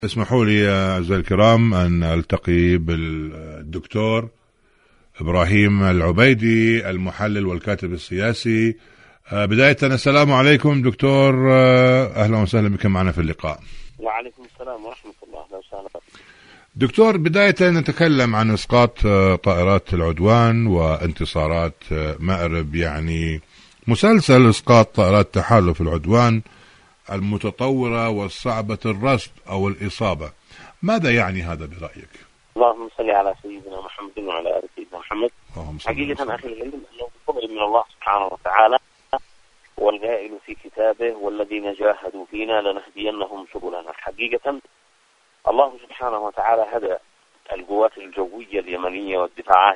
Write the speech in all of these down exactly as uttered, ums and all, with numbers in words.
اسمحوا لي يا أعزائي الكرام أن ألتقي بالدكتور إبراهيم العبيدي المحلل والكاتب السياسي. بداية السلام عليكم دكتور، أهلا وسهلا بك معنا في اللقاء. وعليكم السلام ورحمة الله وبركاته. دكتور، بداية نتكلم عن إسقاط طائرات العدوان وانتصارات مأرب، يعني مسلسل إسقاط طائرات تحالف العدوان المتطورة والصعبة الرصد أو الإصابة. ماذا يعني هذا برأيك؟ اللهم صل على سيدنا محمد وعلى آل سيدنا محمد. حقيقة أخي العلم أنه بفضل من الله سبحانه وتعالى، والقائل في كتابه والذين جاهدوا فينا لنهدينهم سبلنا. حقيقة الله سبحانه وتعالى هدى القوات الجوية اليمنية والدفاعات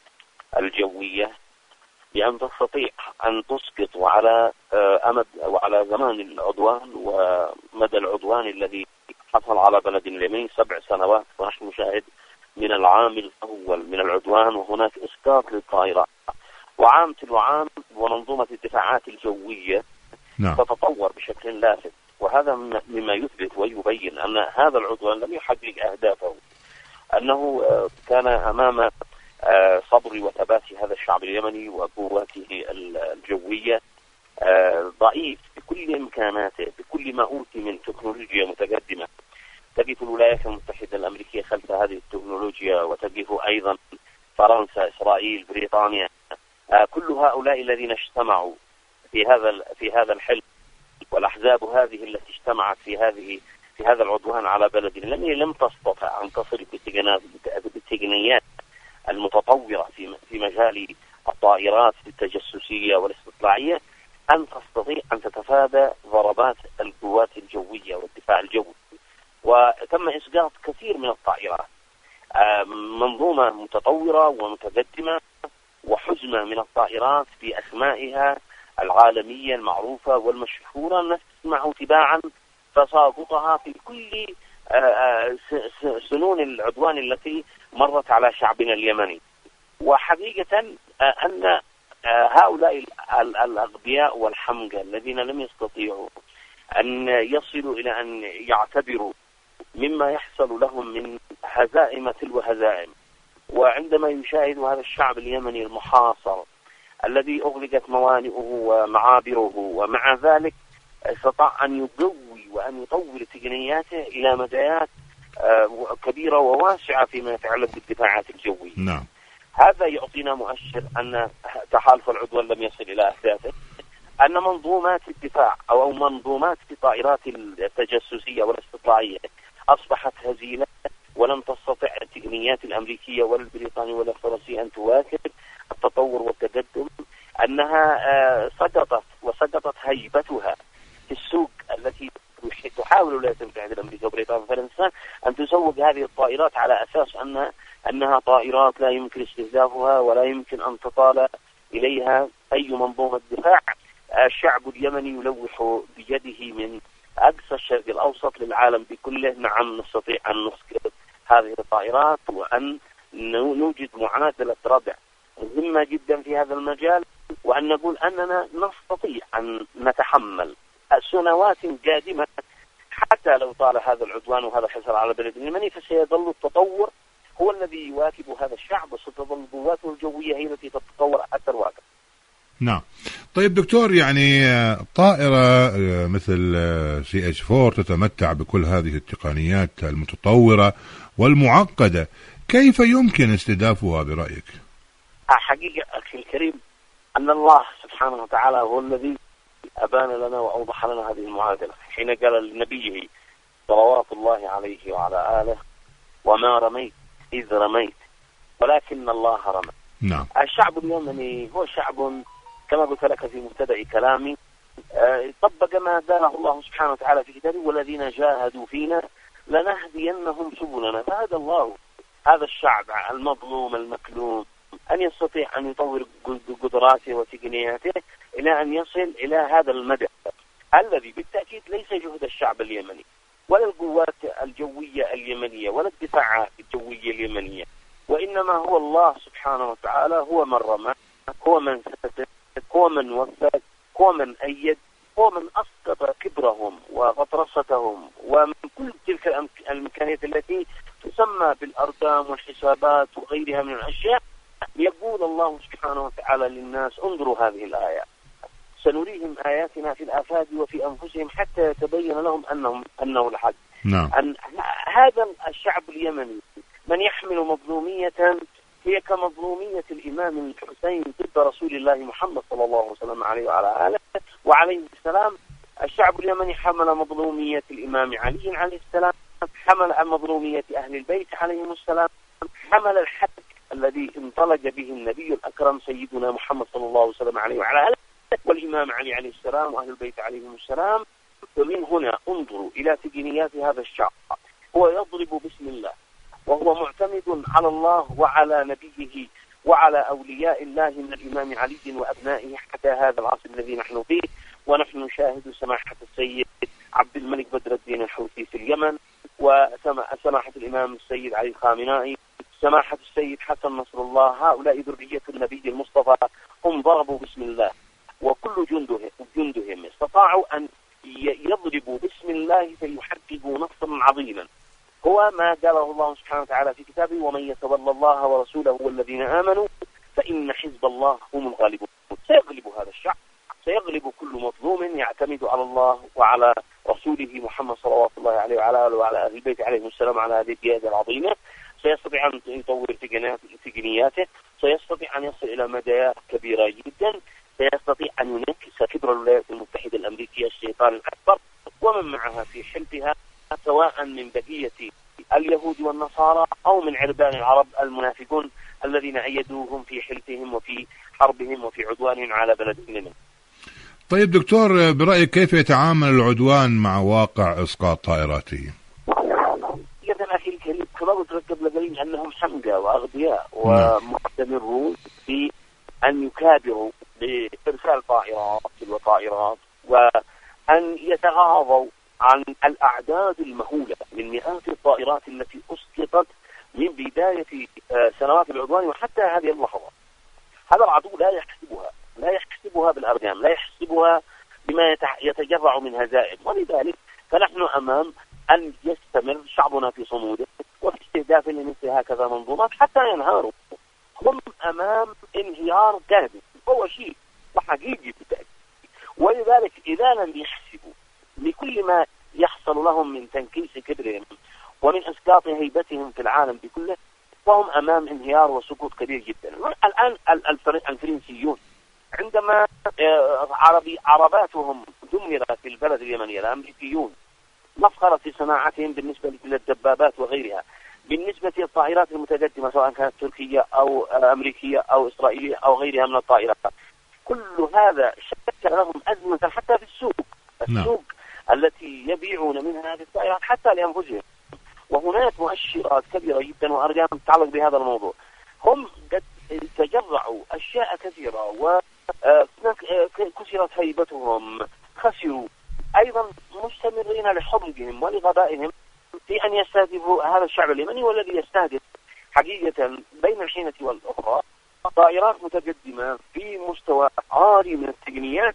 الجوية بأن تستطيع أن تسقط وعلى أمد وعلى زمان العدوان ومدى العدوان الذي حصل على بلد اليمن سبع سنوات، ونحن نشاهد من العام الأول من العدوان وهناك إسقاط للطائرات، وعام تلو عام ومنظومة الدفاعات الجوية نعم. تتطور بشكل لافت، وهذا مما يثبت ويبين أن هذا العدوان لم يحقق أهدافه، أنه كان أمام صبر وثبات هذا الشعب اليمني وقواته الجوية ضعيف بكل إمكاناته، بكل ما أوتي من تكنولوجيا متقدمة. تقف الولايات المتحدة الأمريكية خلف هذه التكنولوجيا، وتقف أيضا فرنسا، إسرائيل، بريطانيا، كل هؤلاء الذين اجتمعوا في هذا في هذا الحلم، والأحزاب هذه التي اجتمعت في هذه في هذا العدوان على بلد لم لم تستطع أن تصل بالتقنيات المتطورة في في مجال الطائرات التجسسية والاستطلاعية أن تستطيع أن تتفادى ضربات القوات الجوية والدفاع الجوي. وتم إسقاط كثير من الطائرات، منظومة متطورة ومتقدمة وحزمة من الطائرات بأسمائها العالمية المعروفة والمشهورة نسمع تباعا تساقطها في كل سنون العدوان التي مرت على شعبنا اليمني. وحقيقة أن هؤلاء الأغبياء والحمقى الذين لم يستطيعوا أن يصلوا إلى أن يعتبروا مما يحصل لهم من هزائم تلو هزائم، وعندما يشاهد هذا الشعب اليمني المحاصر الذي أغلقت موانئه ومعابره، ومع ذلك استطاع أن يقوي وأن يطور تقنياته إلى مدايات كبيرة وواسعة فيما يتعلق بالدفاعات الجوية. نعم. هذا يعطينا مؤشر أن تحالف العدوان لم يصل إلى أهدافه، أن منظومات الدفاع أو منظومات الطائرات التجسسية والاستطلاعية أصبحت هزيلة، ولم تستطع التقنيات الأمريكية ولا البريطانية ولا الفرنسية أن تواكب التطور والتقدم، أنها سقطت وسقطت هيبتها في السوق التي تحاول الولايات المتحدة الأمريكية وبريطانيا وفرنسا أن تسوق هذه الطائرات على أساس أن أنها طائرات لا يمكن استهدافها ولا يمكن أن تطال إليها أي منظومة دفاع. الشعب اليمني يلوح بيده من أقصى الشرق الأوسط للعالم بكله: نعم نستطيع أن نسقط هذه الطائرات، وأن نوجد معادلة ردع مهمة جدا في هذا المجال، وأن نقول أننا نستطيع أن نتحمل سنوات قادمة حتى لو طال هذا العدوان وهذا حصل على بلد اليمني، فسيظل التطور هو الذي يواكب هذا الشعب، وستظل قواته الجوية هي التي تتطور حتى الواقع. نعم. طيب دكتور، يعني طائرة مثل سي اتش أربعة تتمتع بكل هذه التقنيات المتطورة والمعقدة، كيف يمكن استهدافها برأيك؟ حقيقة أخي الكريم أن الله سبحانه وتعالى هو الذي أبان لنا وأوضح لنا هذه المعادلة حين قال لنبيه صلوات الله عليه وعلى آله: وما رميت إذ رميت ولكن الله رمى. نعم. الشعب اليمني هو شعب كما قلت لك في مبتدأ كلامي طبق ما قاله الله سبحانه وتعالى في كتابه: والذين جاهدوا فينا لنهدينهم سبلنا. فهذا الله هذا الشعب المظلوم المكلوم أن يستطيع أن يطور قدراته وتقنياته إلى أن يصل إلى هذا المدى الذي بالتأكيد ليس جهد الشعب اليمني ولا القوات الجوية اليمنية ولا الدفاعات الجوية اليمنية، وإنما هو الله سبحانه وتعالى هو من رمى، هو من ستر، هو من وفق، هو من أيد، هو من أسقط كبرهم وغطرستهم ومن كل تلك الإمكانيات التي تسمى بالأرقام والحسابات وغيرها من الأشياء، يقول الله سبحانه وتعالى للناس: انظروا هذه الآيات، سنريهم آياتنا في الآفاق وفي أنفسهم حتى يتبين لهم أنهم أنه الحق. نعم. أن هذا الشعب اليمني من يحمل مظلومية هي كمظلومية الإمام الحسين ضد رسول الله محمد صلى الله عليه وسلم عليه وعلى آله وعليه السلام. الشعب اليمني حمل مظلومية الإمام علي عليه السلام، حمل مظلومية أهل البيت عليهم السلام، حمل الحق الذي انطلق به النبي الأكرم سيدنا محمد صلى الله عليه وسلم عليه وعلى آله والإمام علي عليه السلام وأهل البيت عليهم السلام. ومن هنا انظروا إلى تقنيات هذا الشعب، هو يضرب بسم الله وهو معتمد على الله وعلى نبيه وعلى أولياء الله من الإمام علي وأبنائه حتى هذا العصر الذي نحن فيه. ونحن نشاهد سماحة السيد عبد الملك بدر الدين الحوثي في اليمن، وسماحة الإمام السيد علي الخامنائي، سماحة السيد حسن نصر الله، هؤلاء ذرية النبي المصطفى، هم ضربوا بسم الله، وكل جندهم جندهم استطاعوا أن يضربوا بسم الله فيحققوا نصرا عظيما، هو ما قاله الله سبحانه وتعالى في كتابه: ومن يتولى الله ورسوله والذين آمنوا فإن حزب الله هم الغالبون. سيغلب هذا الشعب، سيغلب كل مظلوم يعتمد على الله وعلى رسوله محمد صلوات الله عليه وعلى آله وعلى أهل البيت عليهم السلام على هذه القيادة العظيمة. سيستطيع أن يطور تقنياته، سيستطيع أن يصل إلى مدايات كبيرة جدا، سيستطيع أن ينكس كبر الولايات المتحدة الأمريكية الشيطان الأكبر ومن معها في حلفها، سواء من بقية اليهود والنصارى أو من عربان العرب المنافقون الذين أيدوهم في حلفهم وفي حربهم وفي عدوانهم على بلد اليمن. طيب دكتور، برأيك كيف يتعامل العدوان مع واقع إسقاط طائراته؟ يا أخي الكريم، كما قلت لك قبل قليل أنهم حمقى وأغبياء ومستمرون في أن يكابروا بإرسال طائرات وطائرات وأن يتغاضوا عن الأعداد المهولة من مئات الطائرات التي أسقطت من بداية سنوات العدوان وحتى هذه اللحظة. هذا العدو لا يحسبها لا يحسبها بالأرقام، لا يحسبها بما يتجرع من هزائم، ولذلك فنحن أمام أن يستمر شعبنا في صموده وفي استهداف لمثل هكذا منظومات حتى ينهاروا. هم أمام انهيار كامل، هو شيء وحقيقي بالتأكيد. ولذلك إذا لم يحسبوا لكل ما يحصل لهم من تنكيس كبرهم ومن إسقاط هيبتهم في العالم بكله، فهم أمام انهيار وسقوط كبير جدا. الآن الفرنسيون عندما عربي عرباتهم دمرت في البلد اليمني، الأمريكيون مفخرة في صناعتهم بالنسبة للدبابات وغيرها، بالنسبة للطائرات المتقدمة سواء كانت تركية أو أمريكية أو إسرائيلية أو غيرها من الطائرات، كل هذا شكل لهم أزمة حتى في السوق السوق التي يبيعون منها هذه الطائرات حتى لأنفسهم. وهناك مؤشرات كبيرة جدا وأرقام تتعلق بهذا الموضوع. هم قد تجرعوا أشياء كثيرة وكسرت هيبتهم، خسروا أيضا، مستمرين لحمقهم ولغبائهم في أن يستهدفوا هذا الشعب اليمني، والذي يستهدف حقيقة بين الحينة والأخرى طائرات متقدمة في مستوى عالي من التقنيات،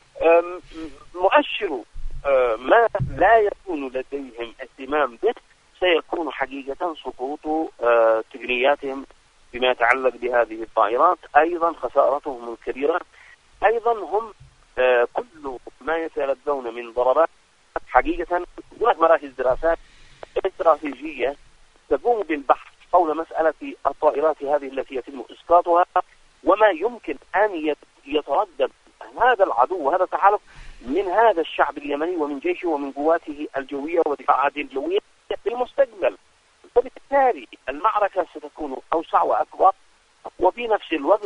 مؤشر ما لا يكون لديهم اهتمام به سيكون حقيقة سقوط تقنياتهم بما يتعلق بهذه الطائرات، أيضا خسارتهم الكبيرة، أيضا هم كل ما يتلذون من ضربات. حقيقة هناك مراكز دراسات استراتيجية تقوم بالبحث حول مسألة الطائرات هذه التي يتم إسقاطها وما يمكن أن يتردد هذا العدو وهذا التحالف من هذا الشعب اليمني ومن جيشه ومن قواته الجوية ودفاعاته الجوية في المستقبل. فبالتالي المعركة ستكون أوسع وأكبر، وفي نفس الوقت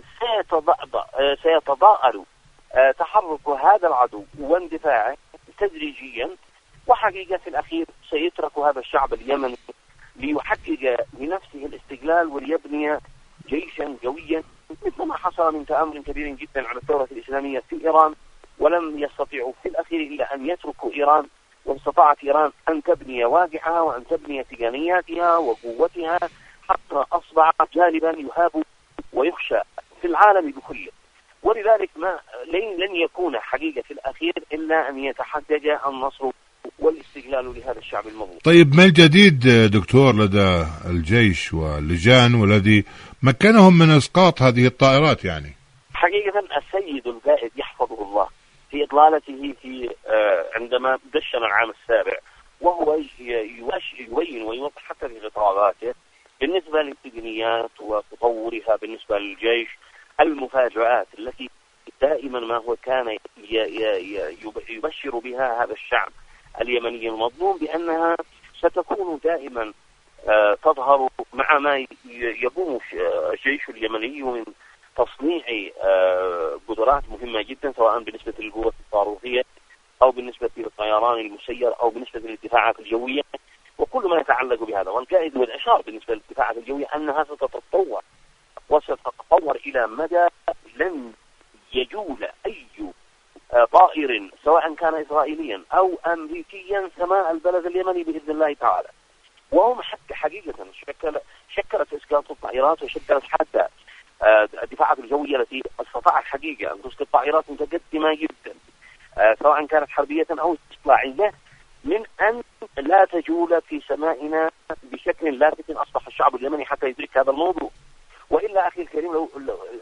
سيتضاءل تحرك هذا العدو واندفاعه تدريجيا، وحقيقة في الأخير سيترك هذا الشعب اليمني ليحقق لنفسه الاستقلال وليبني جيشا قويا، مثل ما حصل من تآمر كبير جدا على الثورة الإسلامية في إيران، ولم يستطيعوا في الأخير إلا أن يتركوا إيران، واستطاعت إيران أن تبني واقعها وأن تبني تقنياتها وقوتها حتى أصبح جانبا يهاب ويخشى في العالم بكله. ولذلك ما لن يكون حقيقة في الأخير إلا أن يتحقق النصر والاستقلال لهذا الشعب المظلوم. طيب ما الجديد دكتور لدى الجيش واللجان والذي مكنهم من إسقاط هذه الطائرات؟ يعني حقيقة السيد القائد يحفظه الله في إطلالته في عندما دشن العام السابع وهو يبين ويوضح حتى في خطاباته بالنسبة للتقنيات وتطورها بالنسبة للجيش، المفاجآت التي دائما ما هو كان يبشر بها هذا الشعب اليمني المظلوم بأنها ستكون دائما تظهر مع ما يقوم الجيش اليمني من تصنيع قدرات مهمة جدا، سواء بالنسبة للقوة الصاروخية أو بالنسبة للطيران المسير أو بالنسبة للدفاعات الجوية وكل ما يتعلق بهذا. والقائد والإشار بالنسبة للدفاعات الجوية أنها ستتطور وستتطور إلى مدى لن يجول أي طائر سواء كان إسرائيليا أو أمريكيا سماء البلد اليمني بإذن الله تعالى. وهم حتى حقيقة شكل شكلت إسقاط الطائرات وشكلت حتى الدفاعات الجوية التي استطاعت حقيقة أن تسقط طائرات متقدمة جدا سواء كانت حربية أو استطلاعية من أن لا تجول في سمائنا بشكل لافت. أصبح الشعب اليمني حتى يدرك هذا الموضوع. وإلا أخي الكريم لو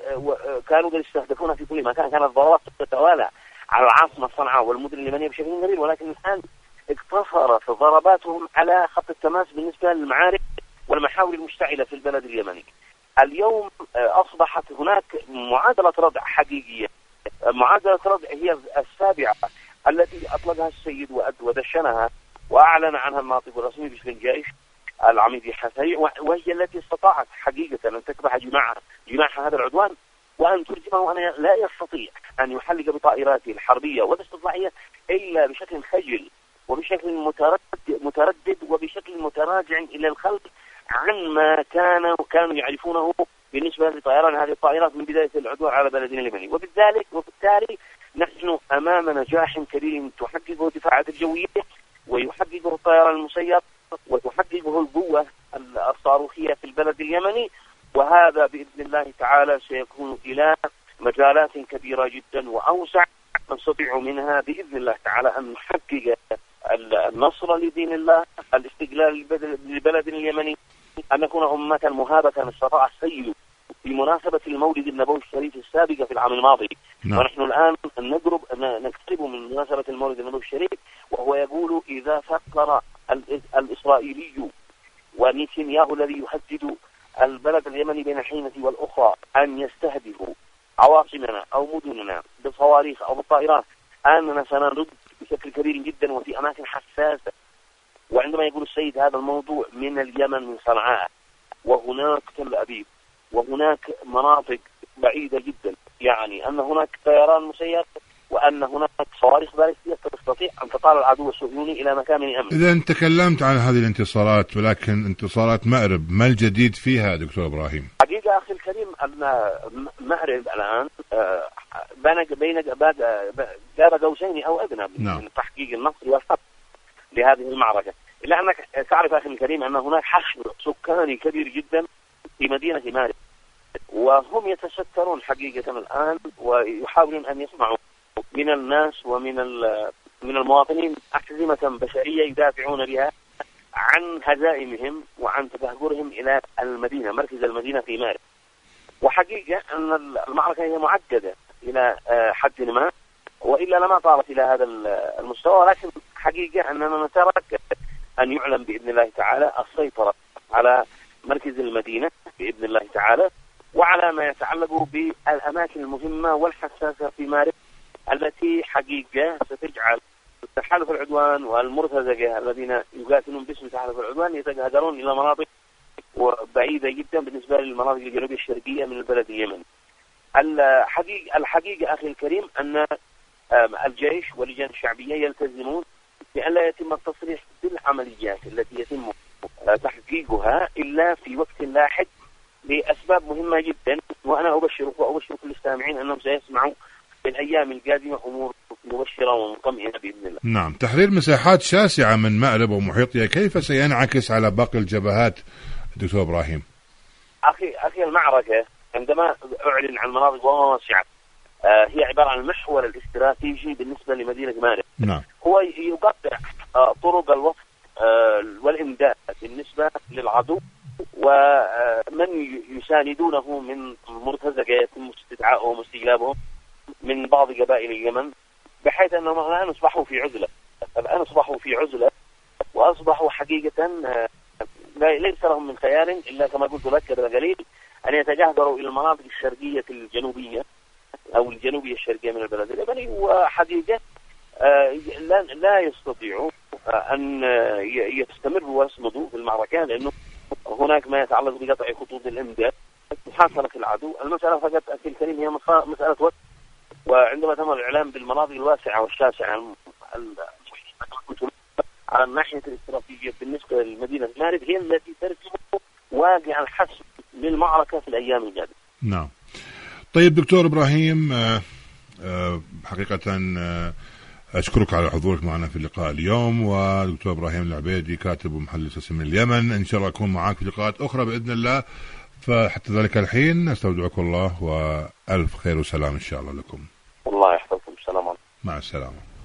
كانوا يستهدفون في كل مكان كانت ضربات تتوالى على العاصمة صنعاء والمدن اليمنية بشكل كبير، ولكن الآن اقتصرت ضرباتهم على خط التماس بالنسبة للمعارك والمحاور المشتعلة في البلد اليمني. اليوم أصبحت هناك معادلة ردع حقيقية. معادلة ردع هي السابعة التي أطلقها السيد ودشنها وأعلن عنها الناطق الرسمي باسم الجيش العميد يحيى، وهي التي استطاعت حقيقة أن تكبح جماع جماع هذا العدوان وأن ترجمه أن لا يستطيع أن يحلق بطائراته الحربية والاستطلاعية إلا بشكل خجل وبشكل متردد, متردد وبشكل متراجع إلى الخلف عن ما كانوا كانوا يعرفونه بالنسبة لطيران هذه الطائرات من بداية العدوان على بلدنا اليمني. وبالتالي وبالتالي نحن أمام نجاح كبير تحققه الدفاعات الجوية ويحققه الطيران المسير وتحققه القوة الصاروخية في البلد اليمني، وهذا بإذن الله تعالى سيكون إلى مجالات كبيرة جدا وأوسع نستطيع منها بإذن الله تعالى أن نحقق النصر لدين الله، الاستقلال لبلد اليمني، أن نكون أمة مهابة استطاع السيد بمناسبة المولد النبوي الشريف السابق في العام الماضي. نعم. ونحن الآن نقرب نقترب من مناسبة المولد النبوي الشريف، وهو يقول إذا فكر الإسرائيلي ونتنياهو الذي يهدد البلد اليمني بين الحينة والأخرى أن يستهدفوا عواصمنا أو مدننا بالصواريخ أو بالطائرات أننا سنرد بشكل كبير جدا وفي أماكن حساسة. وعندما يقول السيد هذا الموضوع من اليمن من صنعاء وهناك تل أبيب وهناك مناطق بعيدة جدا، يعني أن هناك طيران مسير وأن هناك صواريخ باليستية تستطيع أن تطال العدو الصهيوني إلى مكان أمن. إذا أنت تكلمت عن هذه الانتصارات، ولكن انتصارات مأرب ما الجديد فيها دكتور إبراهيم؟ حقيقة أخي الكريم أن مأرب الآن بين جاب قوسين أو أدنى من تحقيق النصر والفتح لهذه المعركة. إلا أنك تعرف أخي الكريم أن هناك حشد سكاني كبير جدا في مدينة مأرب، وهم يتسترون حقيقة الآن ويحاولون أن يسمعوا من الناس ومن من المواطنين أحزمة بشرية يدافعون بها عن هزائمهم وعن تدهورهم إلى المدينة مركز المدينة في مأرب. وحقيقة أن المعركة هي معقدة إلى حد ما وإلا لما طالت إلى هذا المستوى، ولكن حقيقة أننا نترقب أن يعلم بإذن الله تعالى السيطرة على مركز المدينة بإذن الله تعالى وعلى ما يتعلق بالأماكن المهمة والحساسة في مأرب التي حقيقة ستجعل تحالف العدوان والمرتزقة الذين يقاتلون باسم تحالف العدوان يتجهدرون إلى مناطق بعيدة جدا بالنسبة للمناطق الجنوبية الشرقية من البلد اليمني. الحقيقة, الحقيقة أخي الكريم أن الجيش واللجان الشعبية يلتزمون بأن لا يتم التصريح بالعمليات التي يتم تحقيقها إلا في وقت لاحق لأسباب مهمة جدا، وأنا أبشرك وأبشر كل السامعين أنهم سيسمعوا في الأيام القادمة أمور مبشرة ومطمئنة بإذن الله. نعم. تحرير مساحات شاسعة من مأرب ومحيطها كيف سينعكس على باقي الجبهات دكتور إبراهيم؟ أخي أخي المعركة عندما أعلن عن مناطق واسعة هي عبارة عن المحور الاستراتيجي بالنسبة لمدينة مارب. نعم. هو يقطع طرق الوصف والإمداد بالنسبة للعدو ومن يساندونه من مرتزقة يتم استدعائهم واستجلابهم من بعض قبائل اليمن، بحيث أنهم الآن أصبحوا في عزلة الآن أصبحوا في عزلة وأصبحوا حقيقة ليس لهم من خيار إلا كما قلت لك قبل قليل أن يتجاهروا إلى المناطق الشرقية الجنوبية أو الجنوبية الشرقية من البلد اليمني، وحقيقة لا لا يستطيعوا أن يستمروا ويصمدوا في المعركة، لأنه هناك ما يتعلق بقطع خطوط الإمداد، محاصرة العدو. المسألة فقط أخي الكريم هي مسألة وقت، وعندما تم الإعلام بالمناطق الواسعة والشاسعة على الناحية الاستراتيجية بالنسبة لمدينة مارب هي التي ترسم واقع الحسم للمعركة في الأيام الجاية. نعم. طيب دكتور إبراهيم، آه آه حقيقة آه أشكرك على حضورك معنا في اللقاء اليوم. ودكتور إبراهيم العبيدي كاتب ومحلل سياسي من اليمن، إن شاء الله أكون معك في لقاءات أخرى بإذن الله. فحتى ذلك الحين أستودعكم الله، وألف خير وسلام إن شاء الله لكم. الله يحفظكم. السلام عليكم. مع السلامة.